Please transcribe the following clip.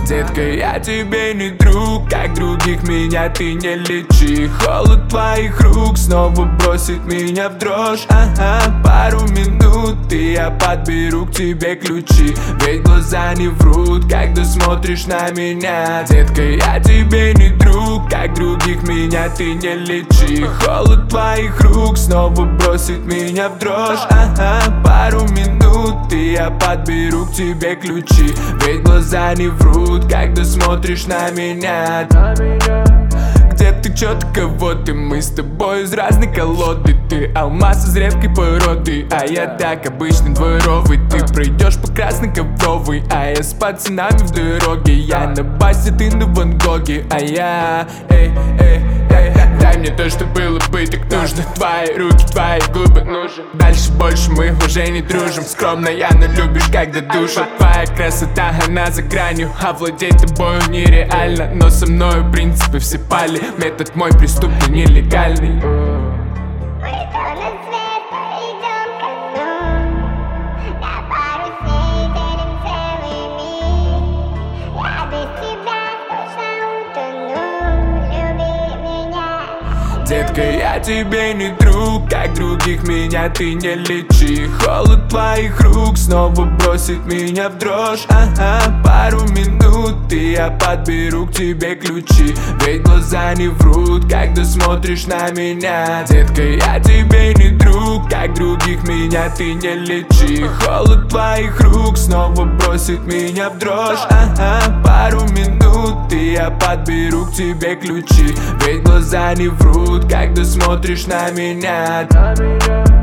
Детка, я тебе не друг, как других меня ты не лечи. Холод твоих рук снова бросит меня в дрожь. Ага, пару минут и я подберу к тебе ключи. Ведь глаза не врут, когда смотришь на меня. Детка, я тебе не друг, как других меня ты не лечи. Холод твоих рук снова бросит меня в дрожь. Ага, пару минут и я подберу к тебе ключи. Ведь глаза не врут, когда смотришь на меня. Где ты, чё ты, кого ты? Мы с тобой из разной колоды. Ты алмаз из редкой породы, а я так обычный дворовый. Ты пройдешь по красной ковровой, а я с пацанами в дороге. Я на басе, ты на Ван Гоге, а я дай мне то, что было бы так нужно. Твои руки, твои губы нужен. Дальше больше мы уже не дружим. Скромная, но любишь, когда душат. Твоя красота, она за гранью. Овладеть тобою нереально, но со мною в принципе все пали. Метод мой преступный, нелегальный. Детка, я тебе не друг, как других меня ты не лечи. Холод твоих рук снова бросит меня в дрожь. Ага, пару минут и я подберу к тебе ключи. Ведь глаза не врут, когда смотришь на меня. Детка, я тебе не друг, как других меня ты не лечи. Холод твоих рук снова бросит меня в дрожь. Ага, пару минут и я подберу к тебе ключи. Ведь глаза не врут, когда смотришь на меня.